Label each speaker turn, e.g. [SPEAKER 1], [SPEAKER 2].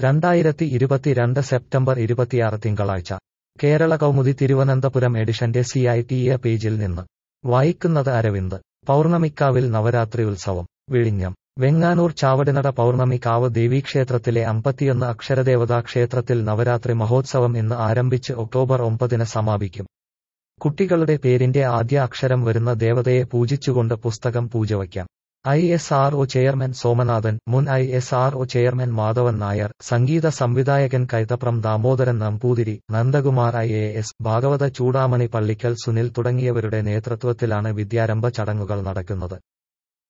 [SPEAKER 1] 2022 September 26 തിങ്കളാഴ്ച കേരള കൗമുദി തിരുവനന്തപുരം എഡിഷന്റെ CITE പേജിൽ നിന്ന് വായിക്കുന്നത് അരവിന്ദ്. പൗർണമിക്കാവിൽ നവരാത്രി ഉത്സവം വിഴിഞ്ഞം. വെങ്ങാനൂർ ചാവടിനട പൗർണമിക്കാവ് ദേവീക്ഷേത്രത്തിലെ 51 അക്ഷരദേവതാ ക്ഷേത്രത്തിൽ നവരാത്രി മഹോത്സവം ഇന്ന് ആരംഭിച്ച് ഒക്ടോബർ 9 സമാപിക്കും. കുട്ടികളുടെ പേരിന്റെ ആദ്യ അക്ഷരം വരുന്ന ദേവതയെ പൂജിച്ചുകൊണ്ട് പുസ്തകം പൂജവയ്ക്കാം. ISRO ചെയർമാൻ സോമനാഥൻ, മുൻ ISRO ചെയർമാൻ മാധവൻ നായർ, സംഗീത സംവിധായകൻ കൈതപ്രം ദാമോദരൻ നമ്പൂതിരി, നന്ദകുമാർ IAS, ഭാഗവത ചൂടാമണി പള്ളിക്കൽ സുനിൽ തുടങ്ങിയവരുടെ നേതൃത്വത്തിലാണ് വിദ്യാരംഭ ചടങ്ങുകൾ നടക്കുന്നത്.